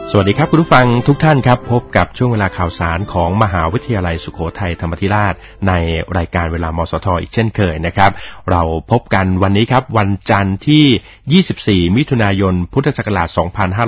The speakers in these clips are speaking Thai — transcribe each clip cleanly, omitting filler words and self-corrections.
สวัสดีครับคุณผู้ฟังทุกท่านครับพบกับช่วงเวลาข่าวสารของมหาวิทยาลัยสุโขทัยธรรมาธิราชในรายการเวลามสท.อีกเช่นเคยนะครับเราพบกันวันนี้ครับวันจันทร์ที่24มิถุนายนพุทธศักราช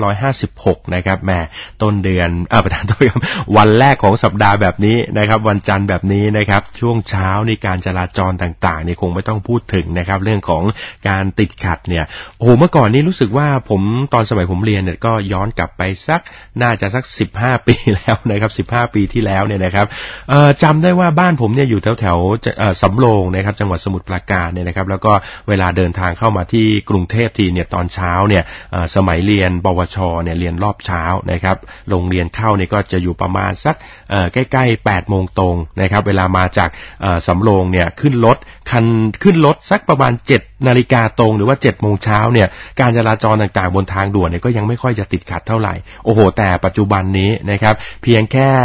2556นะครับแม่ต้นเดือนประธานโทษครับวันแรกของสัปดาห์แบบนี้นะครับวันจันทร์แบบนี้นะครับช่วงเช้าในการจราจรต่างๆนี่คงไม่ต้องพูดถึงนะครับเรื่องของการติดขัดเนี่ยโอ้โหเมื่อก่อนนี้รู้สึกว่าผมตอนสมัยผมเรียนเนี่ยก็ย้อนกลับไปน่าจะสัก15ปีแล้วนะครับ15ปีที่แล้วเนี่ยนะครับจำได้ว่าบ้านผมเนี่ยอยู่แถวๆสำโรงนะครับจังหวัดสมุทรปราการเนี่ยนะครับแล้วก็เวลาเดินทางเข้ามาที่กรุงเทพทีเนี่ยตอนเช้าเนี่ยสมัยเรียนปวชเนี่ยเรียนรอบเช้านะครับโรงเรียนเข้าเนี่ยก็จะอยู่ประมาณสักใกล้ๆ8โมงตรงนะครับเวลามาจากสำโรงเนี่ยขึ้นรถสักประมาณ7นาฬิกาตรงหรือว่า7โมงเช้าเนี่ยการจราจรต่างๆบนทางด่วนเนี่ยก็ยังไม่ค่อยจะติดขัดเท่าไหร่โอ้โหแต่ปัจจุบันนี้นะครับเพียงแค่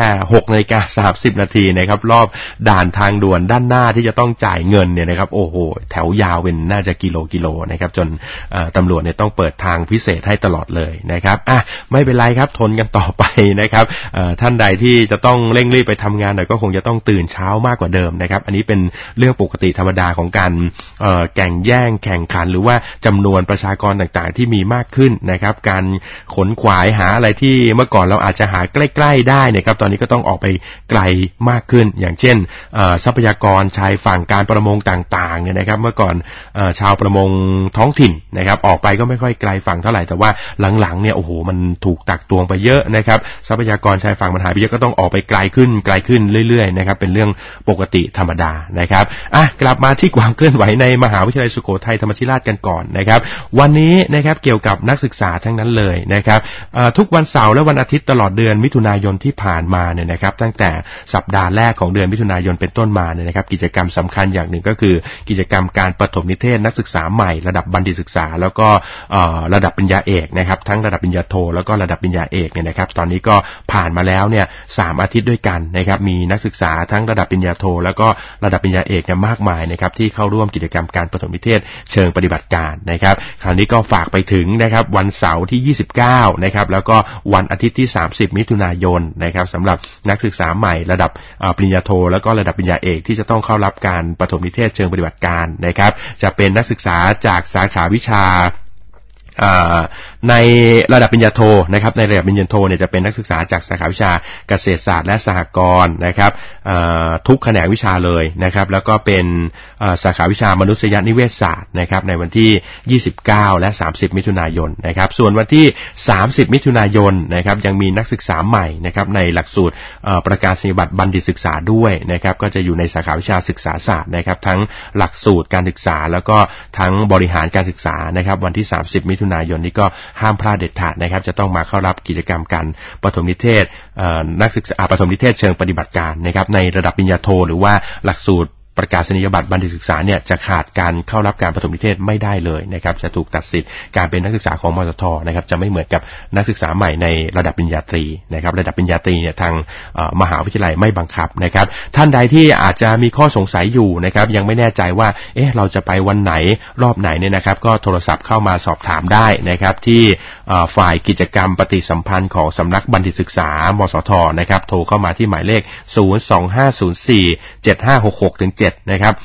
6:30 นาทีนะครับรอบด่านทางด่วนด้านหน้าที่จะต้องจ่ายเงินเนี่ยนะครับโอ้โหแถวยาวเป็นน่าจะกิโลนะครับจนตำรวจเนี่ยต้องเปิดทางพิเศษให้ตลอดเลยนะครับไม่เป็นไรครับทนกันต่อไปนะครับท่านใดที่จะต้องเร่งรีบไปทำงานหน่อยก็คงจะต้องตื่นเช้ามากกว่าเดิมนะครับอันนี้เป็นเรื่องปกติธรรมดาของการแข่งขันหรือว่าจำนวนประชากรต่างๆที่มีมากขึ้นนะครับการขนขวายหาอะไรที่เมื่อก่อนเราอาจจะหาใกล้ๆได้นะครับตอนนี้ก็ต้องออกไปไกลมากขึ้นอย่างเช่นทรัพยากรชายฝั่งการประมงต่างๆเนี่ยนะครับเมื่อก่อนชาวประมงท้องถิ่นนะครับออกไปก็ไม่ค่อยไกลฝั่งเท่าไหร่แต่ว่าหลังๆเนี่ยโอ้โหมันถูกตักตวงไปเยอะนะครับทรัพยากรชายฝั่งมันหายไปเยอะก็ต้องออกไปไกลขึ้นเรื่อยๆนะครับเป็นเรื่องปกติธรรมดานะครับกลับมาที่ความเคลื่อนไหวในมหาวิทยาลัยสุโขทัยธรรมาธิราชกันก่อนนะครับวันนี้นะครับเกี่ยวกับนักศึกษาทั้งนั้นเลยนะครับทุกวันเสาร์และวันอาทิตย์ตลอดเดือนมิถุนายนที่ผ่านมาเนี่ยนะครับตั้งแต่สัปดาห์แรกของเดือนมิถุนายนเป็นต้นมาเนี่ยนะครับกิจกรรมสำคัญอย่างหนึ่งก็คือกิจกรรมการประถมนิเทศนักศึกษาใหม่ระดับบัณฑิตศึกษาแล้วก็ระดับปริญญาเอกนะครับทั้งระดับปริญญาโทแล้วก็ระดับปริญญาเอกเนี่ยนะครับตอนนี้ก็ผ่านมาแล้วเนี่ย3อาทิตย์ด้วยกันนะครับมีนักศึกษาทั้งระดับปริญญาโทแล้วก็ระดับปริญญาเอกเนี่ยมากมายนะครับที่เข้าร่วมกิจกรรมการประถมนิเทศเชิงปฏิบัติการนะครับคราวนี้ก็ฝากไปถึงนะครับวันเสาร์ที่29นะครับแล้วก็วันอาทิตย์ที่30มิถุนายนนะครับสำหรับนักศึกษาใหม่ระดับปริญญาโทแล้วก็ระดับปริญญาเอกที่จะต้องเข้ารับการประถมนิเทศเชิงปฏิบัติการนะครับจะเป็นนักศึกษาจากสาขาวิชาในระดับปริญญาโทนะครับในระดับปริญญาโทเนี่ยจะเป็นนักศึกษาจากสาขาวิชาเกษตรศาสตร์และสหกรณ์นะครับทุกแขนงวิชาเลยนะครับแล้วก็เป็นสาขาวิชามนุษยนิเวศศาสตร์นะครับในวันที่29และ30มิถุนายนนะครับส่วนวันที่30มิถุนายนนะครับยังมีนักศึกษาใหม่นะครับในหลักสูตรประกาศนียบัตรบัณฑิตศึกษาด้วยนะครับก็จะอยู่ในสาขาวิชาศึกษาศาสตร์นะครับทั้งหลักสูตรการศึกษาแล้วก็ทั้งบริหารการศึกษานะครับวันที่30มิถุนายนนี้ก็ห้ามพลาดเด็ดขาดนะครับจะต้องมาเข้ารับกิจกรรมการประถมนิเทศนักศึกษาประถมนิเทศเชิงปฏิบัติการนะครับในระดับปริญญาโทหรือว่าหลักสูตรประกาศนียบัตรบัณฑิตศึกษาเนี่ยจะขาดการเข้ารับการประถมนิเทศไม่ได้เลยนะครับจะถูกตัดสิทธิ์การเป็นนักศึกษาของมสทนะครับจะไม่เหมือนกับนักศึกษาใหม่ในระดับปริญญาตรีนะครับระดับปริญญาตรีเนี่ยทางมหาวิทยาลัยไม่บังคับนะครับท่านใดที่อาจจะมีข้อสงสัยอยู่นะครับยังไม่แน่ใจว่าเราจะไปวันไหนรอบไหนเนี่ยนะครับก็โทรศัพท์เข้ามาสอบถามได้นะครับที่ฝ่ายกิจกรรมปฏิสัมพันธ์ของสำนักบัณฑิตศึกษามสทนะครับโทรเข้ามาที่หมายเลข025047566-7นะครับ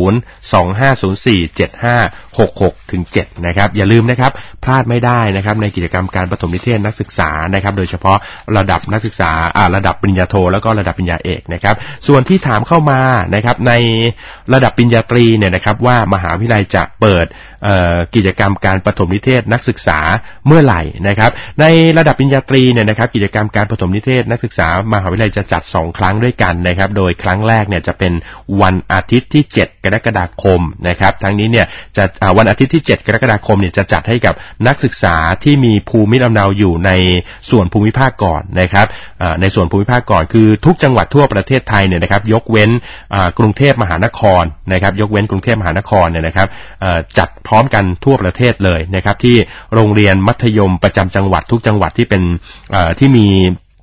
025047566-7นะครับอย่าลืมนะครับพลาดไม่ได้นะครับในกิจกรรมการประถมนิเทศนักศึกษานะครับโดยเฉพาะระดับนักศึกษาระดับปริญญาโทแล้วก็ระดับปริญญาเอกนะครับส่วนที่ถามเข้ามานะครับในระดับปริญญาตรีเนี่ยนะครับว่ามหาวิทยาลัยจะเปิดกิจกรรมการประถมนิเทศนักศึกษาเมื่อไหร่นะครับในระดับปริญญาตรีเนี่ยนะครับกิจกรรมการประถมนิเทศนักศึกษามหาวิทยาลัยจะจัด2ครั้งด้วยกันนะครับโดยครั้งแรกเนี่ยจะเป็นวันอาทิตย์ที่7กรกฎาคมนะครับทั้งนี้เนี่ยจะวันอาทิตย์ที่7กรกฎาคมเนี่ยจะจัดให้กับนักศึกษาที่มีภูมิลำเนาอยู่ในส่วนภูมิภาคก่อนนะครับในส่วนภูมิภาคก่อนคือทุกจังหวัดทั่วประเทศไทยเนี่ยนะครับยกเว้นกรุงเทพมหานครนะครับยกเว้นกรุงเทพมหานครเนี่ยนะครับจัดพร้อมกันทั่วประเทศเลยนะครับที่โรงเรียนมัธยมประจำจังหวัดทุกจังหวัดที่เป็นที่มี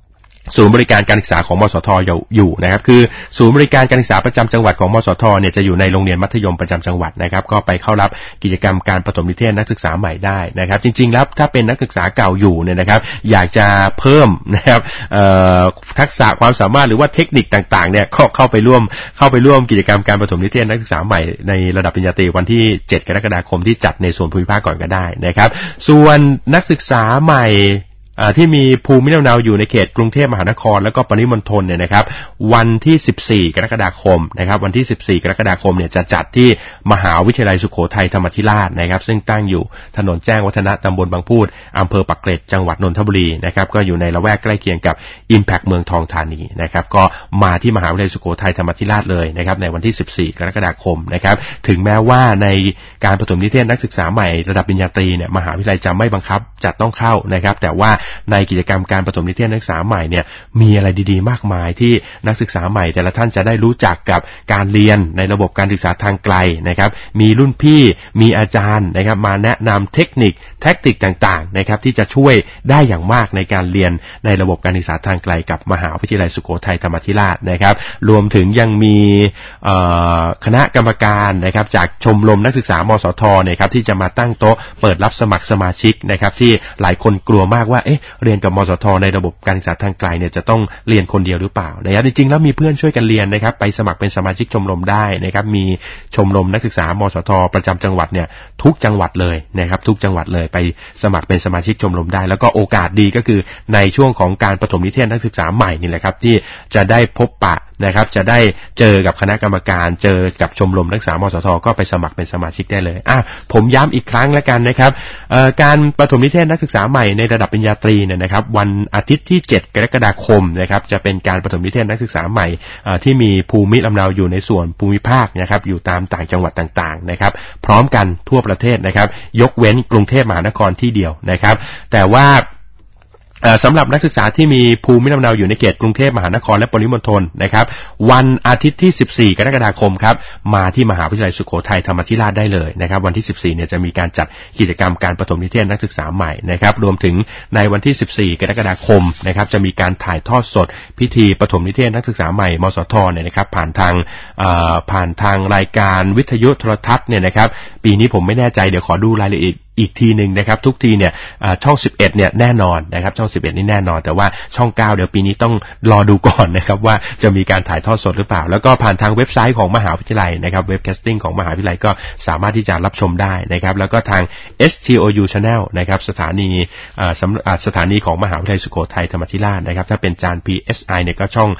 ศูนย์บริการการศึกษาของมสท.อยู่นะครับคือศูนย์บริการการศึกษาประจำจังหวัดของมสท.เนี่ยจะอยู่ในโรงเรียนมัธยมประจำจังหวัดนะครับก็ไปเข้ารับกิจกรรมการประถมนิเทศนักศึกษาใหม่ได้นะครับจริงๆแล้วถ้าเป็นนักศึกษาเก่าอยู่เนี่ยนะครับอยากจะเพิ่มนะครับทักษะความสามารถหรือว่าเทคนิคต่างๆเนี่ยเข้าไปร่วมกิจกรรมการประถมนิเทศนักศึกษาใหม่ในระดับปริญญาตรีวันที่7 กรกฎาคมที่จัดในส่วนภูมิภาคก่อนก็ได้นะครับส่วนนักศึกษาใหม่ที่มีภูมิลำเนาอยู่ในเขตกรุงเทพมหานครแล้วก็ปริมณฑลเนี่ยนะครับวันที่14 กรกฎาคมนะครับวันที่14 กรกฎาคมเนี่ยจะจัดที่มหาวิทยาลัยสุโขทัยธรรมาธิราชนะครับซึ่งตั้งอยู่ถนนแจ้งวัฒนะตำบลบางพูดอำเภอปักเกร็ดจังหวัดนนทบุรีนะครับก็อยู่ในละแวกใกล้เคียงกับ Impact เมืองทองธานีนะครับก็มาที่มหาวิทยาลัยสุโขทัยธรรมาธิราชเลยนะครับในวันที่14 กรกฎาคมนะครับถึงแม้ว่าในการประถมนิเทศนักศึกษาใหม่ระดับปริญญาตรีเนี่ยมหาวิทยาลัยจะไม่บังคับจัดต้องเข้านะครับแต่ว่าในกิจกรรมการประถมนิเทศนักศึกษาใหม่เนี่ยมีอะไรดีๆมากมายที่นักศึกษาใหม่แต่ละท่านจะได้รู้จักกับการเรียนในระบบการศึกษาทางไกลนะครับมีรุ่นพี่มีอาจารย์นะครับมาแนะนำเทคนิคแท็กติกต่างๆนะครับที่จะช่วยได้อย่างมากในการเรียนในระบบการศึกษาทางไกลกับมหาวิทยาลัยสุโขทัยธรรมาธิราชนะครับรวมถึงยังมีคณะกรรมการนะครับจากชมรมนักศึกษามสท.เนี่ยครับที่จะมาตั้งโต๊ะเปิดรับสมัครสมาชิกนะครับที่หลายคนกลัวมากว่าเรียนกับมสท.ในระบบการศึกษาทางไกลเนี่ยจะต้องเรียนคนเดียวหรือเปล่านะครับจริงๆแล้วมีเพื่อนช่วยกันเรียนนะครับไปสมัครเป็นสมาชิกชมรมได้นะครับมีชมรมนักศึกษามสท.ประจำจังหวัดเนี่ยทุกจังหวัดเลยนะครับทุกจังหวัดเลยไปสมัครเป็นสมาชิกชมรมได้แล้วก็โอกาสดีก็คือในช่วงของการประถมนิเทศนักศึกษาใหม่นี่แหละครับที่จะได้พบปะนะครับจะได้เจอกับคณะกรรมการเจอกับชมรมนักศึกษามสท.ก็ไปสมัครเป็นสมาชิกได้เลยผมย้ำอีกครั้งแล้วกันนะครับการประถมนิเทศนักศึกษาใหม่ในระดับปริญญาตรีเนี่ยนะครับวันอาทิตย์ที่7 กรกฎาคมนะครับจะเป็นการประถมนิเทศนักศึกษาใหม่ที่มีภูมิลำเนาอยู่ในส่วนภูมิภาคนะครับอยู่ตามต่างจังหวัดต่างๆนะครับพร้อมกันทั่วประเทศนะครับยกเว้นกรุงเทพมหานครที่เดียวนะครับแต่ว่าสำหรับนักศึกษาที่มีภูมิลำเนาอยู่ในเขตกรุงเทพมหานครและปริมณฑลนะครับวันอาทิตย์ที่14 กรกฎาคมครับมาที่มหาวิทยาลัยสุโขทัยธรรมาธิราชได้เลยนะครับวันที่14เนี่ยจะมีการจัดกิจกรรมการประถมนิเทศนักศึกษาใหม่นะครับรวมถึงในวันที่14 กรกฎาคมนะครับจะมีการถ่ายทอดสดพิธีประถมนิเทศนักศึกษาใหม่มสท.เนี่ยนะครับผ่านทางรายการวิทยุโทรทัศน์เนี่ยนะครับปีนี้ผมไม่แน่ใจเดี๋ยวขอดูรายละเอียดอีกทีนึงนะครับทุกทีเนี่ยช่อง11เนี่ยแน่นอนนะครับช่อง11นี่แน่นอนแต่ว่าช่อง9เดี๋ยวปีนี้ต้องรอดูก่อนนะครับว่าจะมีการถ่ายทอดสดหรือเปล่าแล้วก็ผ่านทางเว็บไซต์ของมหาวิทยาลัยนะครับเว็บแคสติ้งของมหาวิทยาลัยก็สามารถที่จะรับชมได้นะครับแล้วก็ทาง STOU Channel นะครับสถานีของมหาวิทยาลัยสุโขทัยธรรมาธิราชนะครับถ้าเป็นจาน PSI เนี่ยก็ช่อง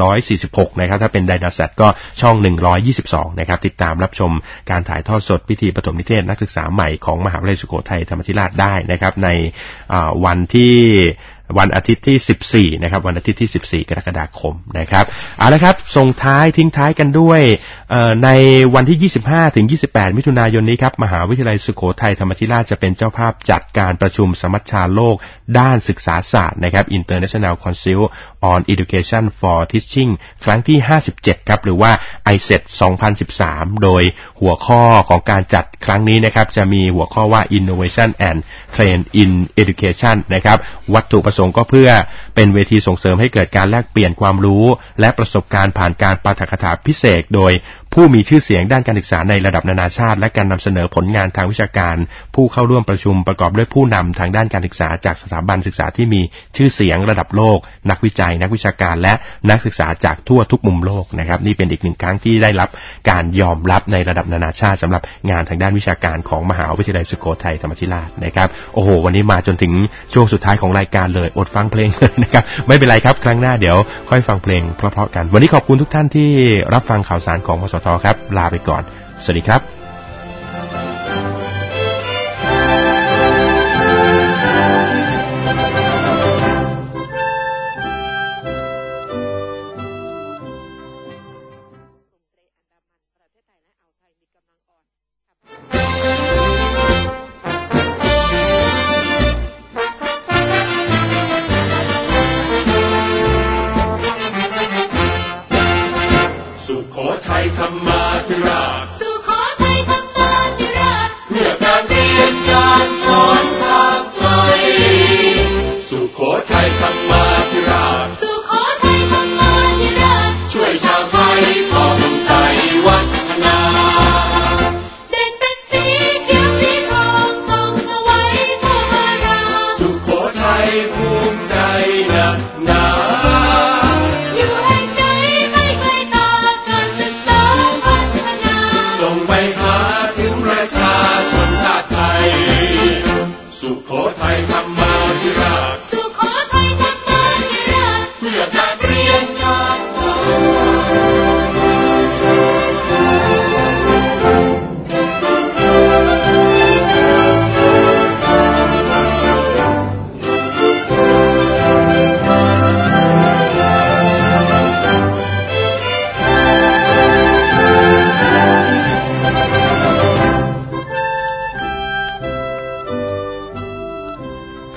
146นะครับถ้าเป็น Dynasat ก็ช่อง122นะครับติดตามรับชมการถ่ายทอดสดพิธีประถมนิเทศนักศึกษาใหม่ของมหาวิทยาลัยสุโขทัยธรรมาธิราชได้นะครับในวันอาทิตย์ที่14นะครับวันอาทิตย์ที่14 กรกฎาคมนะครับเอาละครับส่งท้ายทิ้งท้ายกันด้วยในวันที่25 ถึง 28 มิถุนายนนี้ครับมหาวิทยาลัยสุโขทัยธรรมาธิราชจะเป็นเจ้าภาพจัดการประชุมสมัชชาโลกด้านศึกษาศาสตร์นะครับ International Council on Education for Teaching ครั้งที่57ครับหรือว่า ICET 2013โดยหัวข้อของการจัดครั้งนี้นะครับจะมีหัวข้อว่า Innovation and Trend in Education นะครับวัตถุประสงค์ก็เพื่อเป็นเวทีส่งเสริมให้เกิดการแลกเปลี่ยนความรู้และประสบการณ์ผ่านการปาฐกถาพิเศษโดยผู้มีชื่อเสียงด้านการศึกษาในระดับนานาชาติและการนำเสนอผลงานทางวิชาการผู้เข้าร่วมประชุมประกอบด้วยผู้นำทางด้านการศึกษาจากสถาบันศึกษาที่มีชื่อเสียงระดับโลกนักวิจัยนักวิชาการและนักศึกษาจากทั่วทุกมุมโลกนะครับนี่เป็นอีกหนึ่งครั้งที่ได้รับการยอมรับในระดับนานาชาติสำหรับงานทางด้านวิชาการของมหาวิทยาลัยสุโขทัยธรรมาธิราชนะครับโอ้โหวันนี้มาจนถึงช่วงสุดท้ายของรายการเลยอดฟังเพลงเลยนะครับไม่เป็นไรครับครั้งหน้าเดี๋ยวค่อยฟังเพลงเพราะๆกันวันนี้ขอบคุณทุกท่านที่รับฟังข่าวสารของมสท.ครับลาไปก่อนสวัสดีครับสุโขทัยธรรมาธิราชสุโขทัย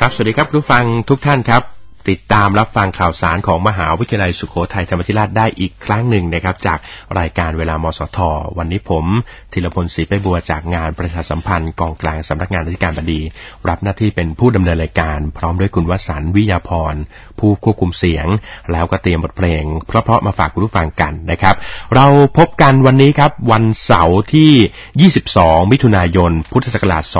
ครับสวัสดีครับผู้ฟังทุกท่านครับติดตามรับฟังข่าวสารของมหาวิทยาลัยสุโขทัยธรรมาธิราชได้อีกครั้งหนึ่งนะครับจากรายการเวลามสท.วันนี้ผมธีรพลศรีไปบัวจากงานประชาสัมพันธ์กองกลางสำนักงานอธิการบดีรับหน้าที่เป็นผู้ดำเนินรายการพร้อมด้วยคุณวสันต์วิยาพรผู้ควบคุมเสียงแล้วก็เตรียมบทเพลงเพราะๆมาฝากคุณผู้ฟังกันนะครับเราพบกันวันนี้ครับวันเสาร์ที่22มิถุนายนพุทธศักราช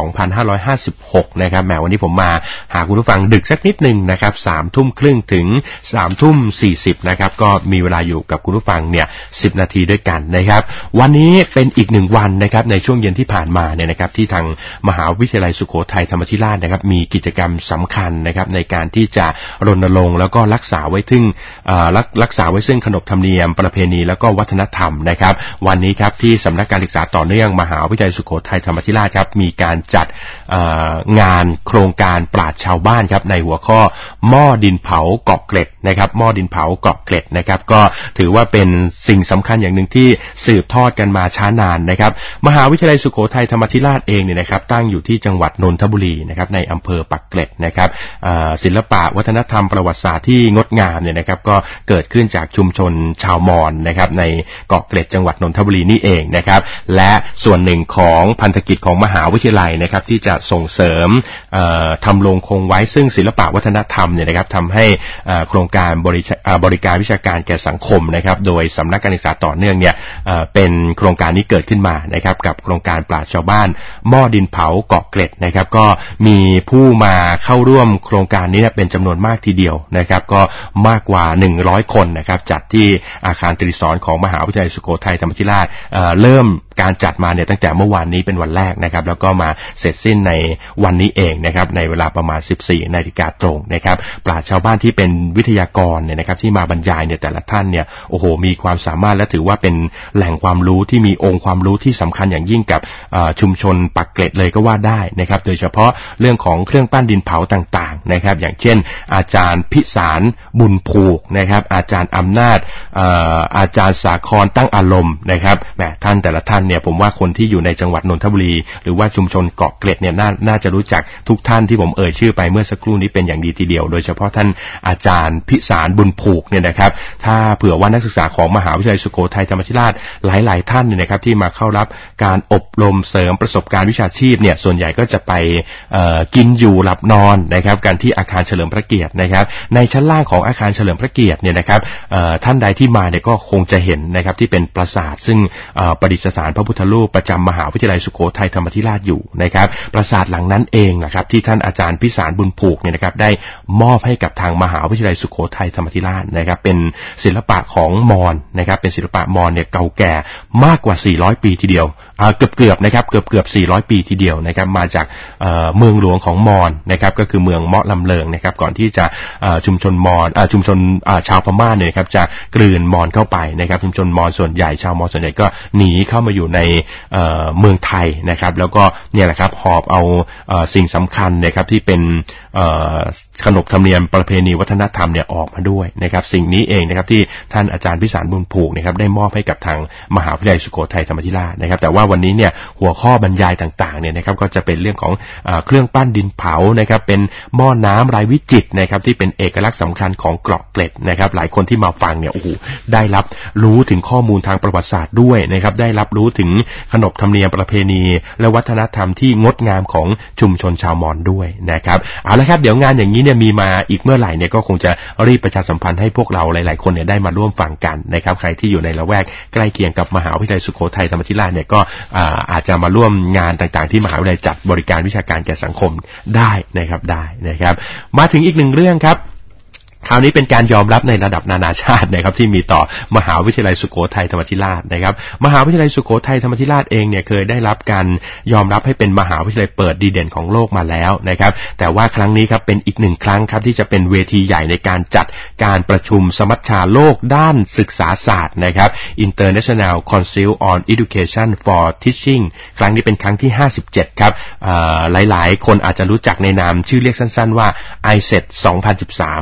2556นะครับแหมวันนี้ผมมาหาคุณผู้ฟังดึกสักนิดนึงนะครับ3 ทุ่มครึ่งถึง3 ทุ่ม 40นะครับก็มีเวลาอยู่กับคุณผู้ฟังเนี่ย10 นาทีด้วยกันนะครับวันนี้เป็นอีก1วันนะครับในช่วงเย็นที่ผ่านมาเนี่ยนะครับที่ทางมหาวิทยาลัยสุโขทัยธรรมาธิราชนะครับมีกิจกรรมสำคัญนะครับในการที่จะรณรงค์แล้วก็รักษาไว้ซึ่งขนบธรรมเนียมประเพณีแล้วก็วัฒนธรรมนะครับวันนี้ครับที่สำนักการศึกษาต่อเนื่องมหาวิทยาลัยสุโขทัยธรรมาธิราชครับมีการจัดงานโครงการปราชญ์ชาวบ้านครับในหัวข้อหม้อดินเผาเกาะเกร็ดนะครับหม้อดินเผาเกาะเกร็ดนะครับก็ถือว่าเป็นสิ่งสำคัญอย่างหนึ่งที่สืบทอดกันมาช้านานนะครับมหาวิทยาลัยสุโขทัยธรรมาธิราชเองเนี่ยนะครับตั้งอยู่ที่จังหวัดนนทบุรีนะครับในอำเภอปักเกร็ดนะครับศิลปะวัฒนธรรมประวัติศาสตร์ที่งดงามเนี่ยนะครับก็เกิดขึ้นจากชุมชนชาวมอญนะครับในเกาะเกร็ดจังหวัดนนทบุรีนี่เองนะครับและส่วนหนึ่งของพันธกิจของมหาวิทยาลัยนะครับที่จะส่งเสริมทำรงคงไว้ซึ่งศิลปะวัฒนธรรมเนี่ยนะครับทำให้โครงการบริการวิชาการแก่สังคมนะครับโดยสำนักการศึกษาต่อเนื่องเนี่ยเป็นโครงการนี้เกิดขึ้นมานะครับกับโครงการปราชญ์ชาวบ้านหม้อดินเผาเกาะเกร็ดนะครับก็มีผู้มาเข้าร่วมโครงการนี้เป็นจำนวนมากทีเดียวนะครับก็มากกว่า100 คนนะครับจัดที่อาคารตรีสอร์ทของมหาวิทยาลัยสุโขทัยธรรมาธิราชเริ่มการจัดมาเนี่ยตั้งแต่เมื่อวานนี้เป็นวันแรกนะครับแล้วก็มาเสร็จสิ้นในวันนี้เองนะครับในเวลาประมาณ 14 นาฬิกาตรงนะครับปราชญ์ชาวบ้านที่เป็นวิทยากรเนี่ยนะครับที่มาบรรยายเนี่ยแต่ละท่านเนี่ยโอ้โหมีความสามารถและถือว่าเป็นแหล่งความรู้ที่มีองค์ความรู้ที่สำคัญอย่างยิ่งกับชุมชนปักเกร็ดเลยก็ว่าได้นะครับโดยเฉพาะเรื่องของเครื่องปั้นดินเผาต่างๆนะครับอย่างเช่นอาจารย์พิสารบุญผูกนะครับอาจารย์อำนาจอาจารย์สาครตั้งอารมณ์นะครับแหมท่านแต่ละท่านเนี่ยผมว่าคนที่อยู่ในจังหวัดนนทบุรีหรือว่าชุมชนเกาะเกร็ดเนี่ยน่าจะรู้จักทุกท่านที่ผมเอ่ยชื่อไปเมื่อสักครู่นี้เป็นอย่างดีทีเดียวโดยเฉพาะท่านอาจารย์พิสารบุญผูกเนี่ยนะครับถ้าเผื่อว่านักศึกษาของมหาวิทยาลัยสุโขทัยธรรมาธิราชหลายๆท่านเนี่ยนะครับที่มาเข้ารับการอบรมเสริมประสบการณ์วิชาชีพเนี่ยส่วนใหญ่ก็จะไปกินอยู่หลับนอนนะครับกันที่อาคารเฉลิมพระเกียรตินะครับในชั้นล่างของอาคารเฉลิมพระเกียรติเนี่ยนะครับท่านใดที่มาเนี่ยก็คงจะเห็นนะครับที่เป็นปราสาทซึ่งประดิษฐานพระพุทธรูปประจำมหาวิทยาลัยสุโขทัยธรรมาธิราชอยู่นะครับปราสาทหลังนั้นเองนะครับที่ท่านอาจารย์พิสารบุญผูกเนี่ยนะครับได้มอบให้กับทางมหาวิทยาลัยสุโขทัยธรรมาธิราชนะครับเป็นศิลปะของมอญนะครับเป็นศิลปะมอญเนี่ยเก่าแก่มากกว่า400 ปีทีเดียวเกือบนะครับเกือบ400 ปีทีเดียวนะครับมาจากเมืองหลวงของมอญนะครับก็คือเมืองเมาะลำเลิงนะครับก่อนที่จะชุมชนมอญชุมชนชาวพม่าเนี่ยครับจะกลืนมอญเข้าไปนะครับชุมชนมอญส่วนใหญ่ชาวมอญส่วนใหญ่ก็หนีเข้ามาอยู่ในเมืองไทยนะครับแล้วก็เนี่ยแหละครับหอบเอาสิ่งสำคัญนะครับที่เป็นขนบธรรมเนียมประเพณีวัฒนธรรมเนี่ยออกมาด้วยนะครับสิ่งนี้เองนะครับที่ท่านอาจารย์พิสารบุญผูกนะครับได้มอบให้กับทางมหาวิทยาลัยสุโขทัยธรรมาธิราชนะครับแต่ว่าวันนี้เนี่ยหัวข้อบรรยายต่างๆเนี่ยนะครับก็จะเป็นเรื่องของเครื่องปั้นดินเผานะครับเป็นหม้อน้ำลายวิจิตรนะครับที่เป็นเอกลักษณ์สำคัญของเกาะเกร็ดนะครับหลายคนที่มาฟังเนี่ยโอ้โหได้รับรู้ถึงข้อมูลทางประวัติศาสตร์ด้วยนะครับได้รับรู้ถึงขนบธรรมเนียมประเพณีและวัฒนธรรมที่งดงามของชุมชนชาวมอญด้วยนะครับเอาละครับเดี๋ยวงานอย่างนี้เนี่ยมีมาอีกเมื่อไหร่เนี่ยก็คงจะรีบประชาสัมพันธ์ให้พวกเราหลายๆคนเนี่ยได้มาร่วมฟังกันนะครับใครที่อยู่ในละแวกใกล้เคียงกับมหาวิทยาลัยสุโขทัยธรรมาธิราชเนี่ยก็อาจจะมาร่วมงานต่างๆที่มหาวิทยาลัยจัดบริการวิชาการแก่สังคมได้นะครับมาถึงอีกหนึ่งเรื่องครับคราวนี้เป็นการยอมรับในระดับนานาชาตินะครับที่มีต่อมหาวิทยาลัยสุโขทัยธรรมาธิราชนะครับมหาวิทยาลัยสุโขทัยธรรมาธิราชเองเนี่ยเคยได้รับการยอมรับให้เป็นมหาวิทยาลัยเปิดดีเด่นของโลกมาแล้วนะครับแต่ว่าครั้งนี้ครับเป็นอีกหนึ่งครั้งครับที่จะเป็นเวทีใหญ่ในการจัดการประชุมสมัชชาโลกด้านศึกษาศาสตร์นะครับ International Council on Education for Teaching ครั้งนี้เป็นครั้งที่57ครับหลายๆคนอาจจะรู้จักในนามชื่อเรียกสั้นๆว่า ICET 2013นะครับ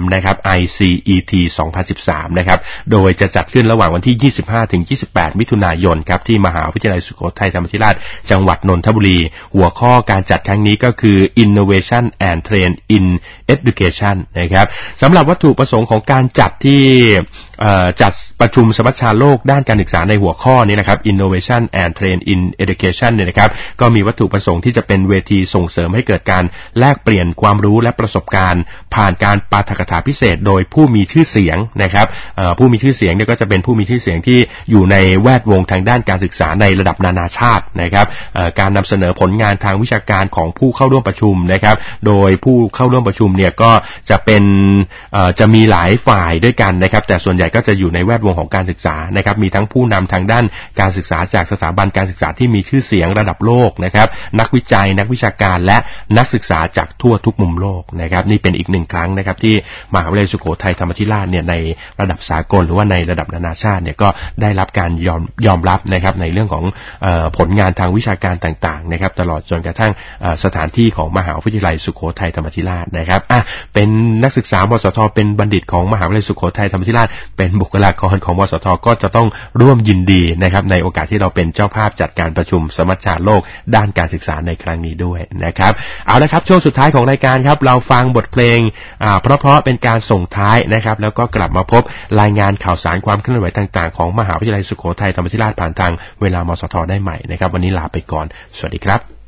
ICET 2013นะครับโดยจะจัดขึ้นระหว่างวันที่ 25-28 มิถุนายนครับที่มหาวิทยาลัยสุโขทัยธรรมาธิราชจังหวัดนนทบุรีหัวข้อการจัดครั้งนี้ก็คือ Innovation and Trend in Education นะครับสำหรับวัตถุประสงค์ของการจัดที่จัดประชุมสมัชชาโลกด้านการศึกษาในหัวข้อนี้นะครับ Innovation and Trend in Education เนี่ยนะครับก็มีวัตถุประสงค์ที่จะเป็นเวทีส่งเสริมให้เกิดการแลกเปลี่ยนความรู้และประสบการณ์ผ่านการปาฐกถาพิเศษโดยผู้มีชื่อเสียงนะครับผู้มีชื่อเสียงเนี่ยก็จะเป็นผู้มีชื่อเสียงที่อยู่ในแวดวงทางด้านการศึกษาในระดับนานาชาตินะครับการนำเสนอผลงานทางวิชาการของผู้เข้าร่วมประชุมนะครับโดยผู้เข้าร่วมประชุมเนี่ยก็จะเป็นจะมีหลายฝ่ายด้วยกันนะครับแต่ส่วนใหญ่ก็จะอยู่ในแวดวงของการศึกษานะครับมีทั้งผู้นำทางด้านการศึกษาจากสถาบันการศึกษาที่มีชื่อเสียงระดับโลกนะครับนักวิจัยนักวิชาการและนักศึกษาจากทั่วทุกมุมโลกนะครับนี่เป็นอีกหนึ่งครั้งนะครับที่มหาวิทยาลัยสุโขทัยธรรมาธิราชเนี่ยในระดับสากลหรือว่าในระดับนานาชาติเนี่ยก็ได้รับการยอมรับนะครับในเรื่องของผลงานทางวิชาการต่างๆนะครับตลอดจนกระทั่งสถานที่ของมหาวิทยาลัยสุโขทัยธรรมาธิราชนะครับเป็นนักศึกษามสทเป็นบัณฑิตของมหาวิทยาลัยสุโขทัยธรรมาธิราชเป็นบุคลากรของมสทก็จะต้องร่วมยินดีนะครับในโอกาสที่เราเป็นเจ้าภาพจัดการประชุมสมัชชาโลกด้านการศึกษาในครั้งนี้ด้วยนะครับเอาละครับช่วงสุดท้ายของรายการครับเราฟังบทเพลงเพราะเป็นการส่งท้ายนะครับแล้วก็กลับมาพบรายงานข่าวสารความเคลื่อนไหวต่างๆของมหาวิทยาลัยสุโขทัยธรรมาธิราชผ่านทางเวลามสทได้ใหม่นะครับวันนี้ลาไปก่อนสวัสดีครับ